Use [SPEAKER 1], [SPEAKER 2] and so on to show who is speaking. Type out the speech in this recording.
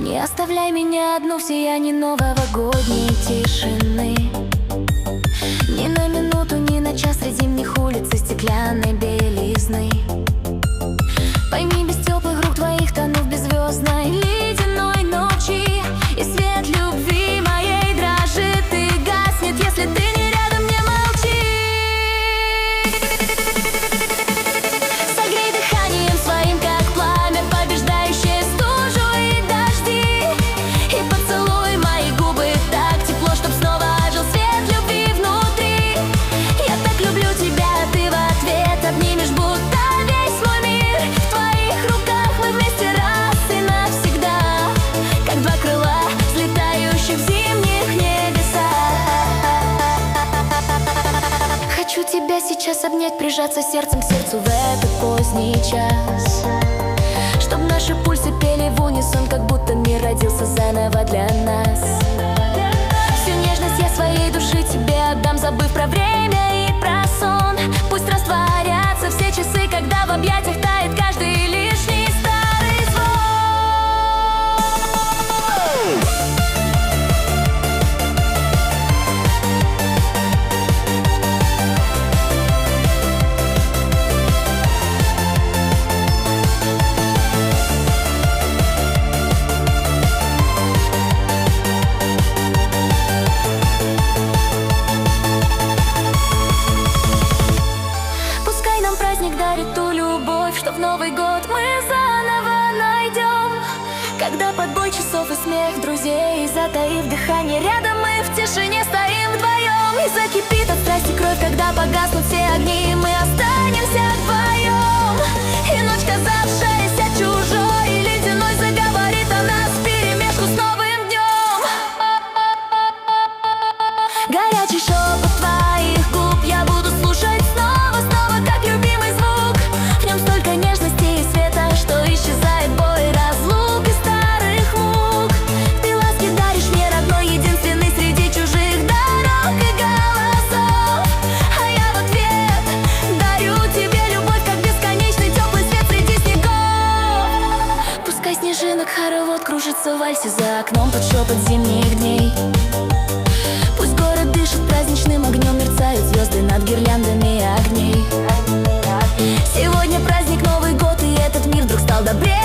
[SPEAKER 1] Не оставляй меня одну в сиянии новогодней тишины. Ни на минуту, ни на час среди зимних улиц и стеклянной белизны. Пойми, без теплых рук твоих тону в беззвездной ледяной ночи, и свет любви моей дрожит и гаснет, если ты не рядом, не молчи. Согрей дыханием своим, как пламя, побеждающее стужу и дожди. И поцелуй мои губы так тепло, чтоб снова ожил свет любви внутри. Я так люблю тебя, а ты в ответ обнимешь, будто весь мой мир в твоих руках. Мы вместе раз и навсегда, как два крыла, взлетающих в зимних небесах. Хочу тебя сейчас обнять, прижаться сердцем к сердцу в этот поздний час, чтоб наши пульсы пели в унисон, как будто мир родился заново для нас. Всю нежность я своей души тебе отдам, забыв про время и про сон. Пусть растворятся все часы, когда в объятиях тает каждый лишний старый звон. Пускай нам праздник дарит ту любовь, что в Новый год мы заново найдем. Когда под бой часов и смех друзей, затаив дыхание, рядом мы в тишине стоим вдвоем. И закипит от страсти кровь, когда погаснут все огни, мы останемся вдвоем. И ночь, казавшаяся чужой и ледяной, заговорит о нас вперемешку с новым днем. Горячий шепот твоих губ я буду слушать снова, снова, как любимый звук. В нем столько нежности и света, что исчезает боль разлук и старых мук. Ты ласки даришь мне, родной, единственный среди чужих дорог и голосов. А я в ответ дарю тебе любовь, как бесконечный теплый свет среди снегов. Пускай снежинок хоровод кружится в вальсе за окном под шепот зимних дней. Пусть город дышит праздничным огнем, мерцают звезды над гирляндами огней. Сегодня праздник, Новый год, и этот мир вдруг стал добрее.